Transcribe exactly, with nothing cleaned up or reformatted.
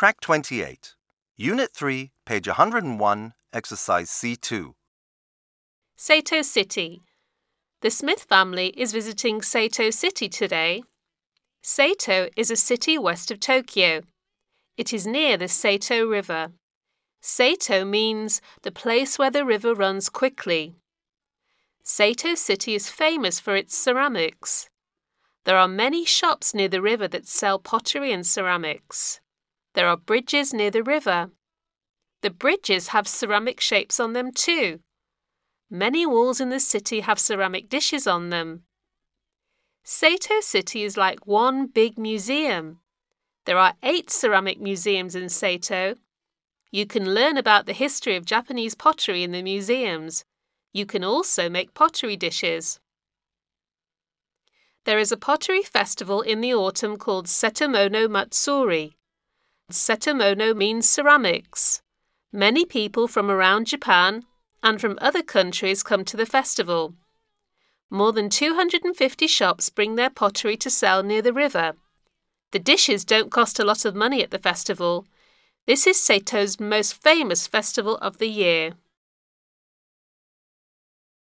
Track twenty-eight, Unit three, page one hundred one, Exercise C two. Sato City. The Smith family is visiting Sato City today. Sato is a city west of Tokyo. It is near the Sato River. Sato means the place where the river runs quickly. Sato City is famous for its ceramics. There are many shops near the river that sell pottery and ceramics. There are bridges near the river. The bridges have ceramic shapes on them too. Many walls in the city have ceramic dishes on them. Sato City is like one big museum. There are eight ceramic museums in Sato. You can learn about the history of Japanese pottery in the museums. You can also make pottery dishes. There is a pottery festival in the autumn called Setomono Matsuri. Setomono means ceramics. Many people from around Japan and from other countries come to the festival. More than two hundred fifty shops bring their pottery to sell near the river. The dishes don't cost a lot of money at the festival. This is Sato's most famous festival of the year.